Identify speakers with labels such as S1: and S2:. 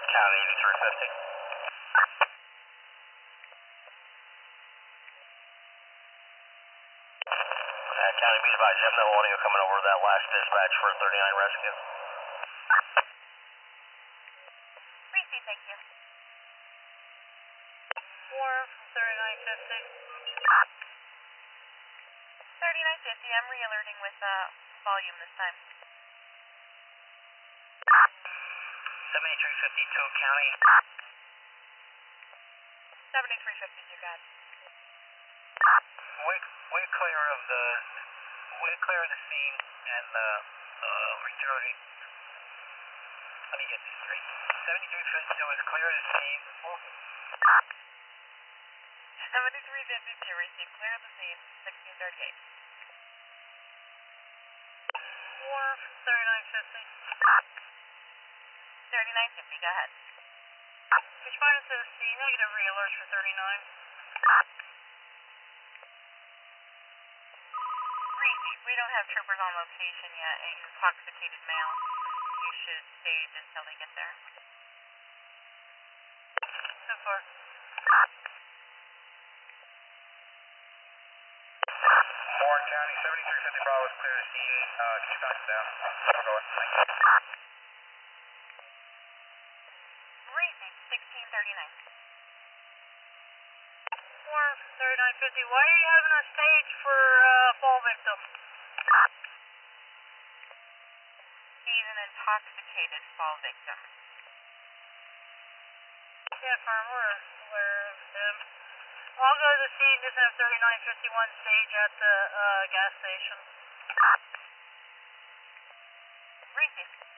S1: County 8350. County, be advised, you have no audio coming over that last dispatch for 39 rescue.
S2: Receive, thank you. Warren from 3950. 3950, I'm re-alerting with volume this time.
S1: 7352 County.
S2: 7352, got it.
S1: We clear the scene and returning. Let me get this straight. 7352 is clear of the scene.
S2: 7352, receive, clear of the scene, 1638. Warren from 3950. 3950, go ahead. Responding to the scene, negative re-alerts for 39. Receive, we don't have troopers on location yet. An intoxicated male. You should stage until they get there. So far.
S1: Warren County, 7350 Bravo is clear of the scene. Can you back down? I'm going. Thank you.
S2: Receive, 1639. Warren from 3950, why are you having a stage for fall victim? He's an intoxicated fall victim. Yeah, firm, we're aware of him. I'll go to the scene, just have 3951 stage at the gas station. Receive.